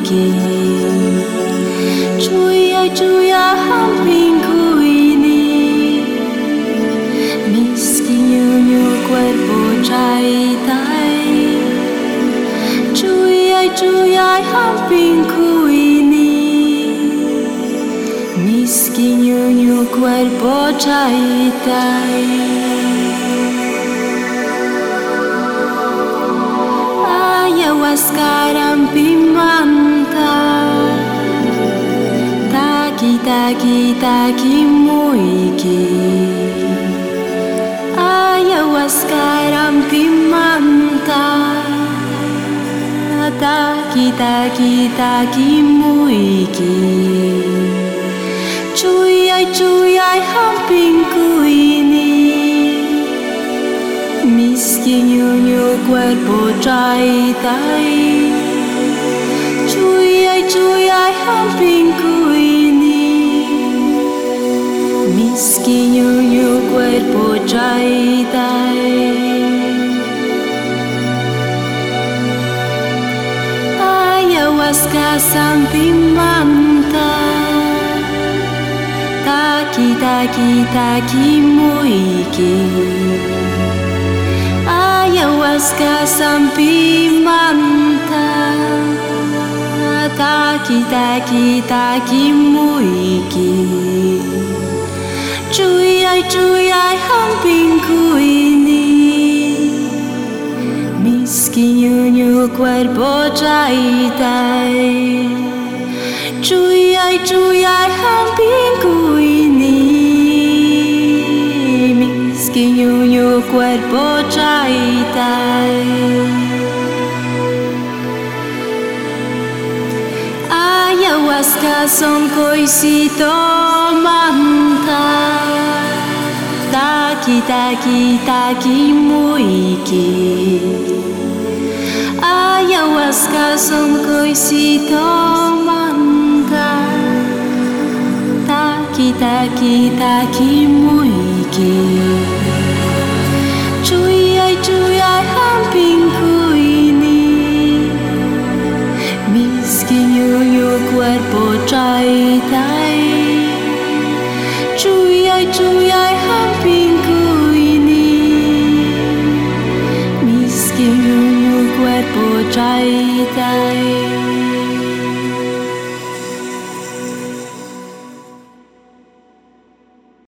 que Chuya hamping kuini Misquinho cuerpo chaitai Chuya hamping kuini Misquinho cuerpo chaitai Ayahuasca rampimanta Taki muiki Ayahuasca rampimanta Taki muiki Chuya hamping kuini Misquinho cuerpo chaitai Chuya hamping kuini Misquinho cuerpo chaitai Ayahuasca sampimanta Taki muiki Ayahuasca sampimanta Taki muiki Chuya hamping kuini Misquinho cuerpo chaitai Chuya hamping kuini Misquinho cuerpo chaitai Ayahuasca son coisito manta Taki muiki Ayahuasca son coisito manta Taki muiki Chuya hamping kuini Misquinho cuerpo chaitai Chuya hamping kuini Misquinho cuerpo chaitai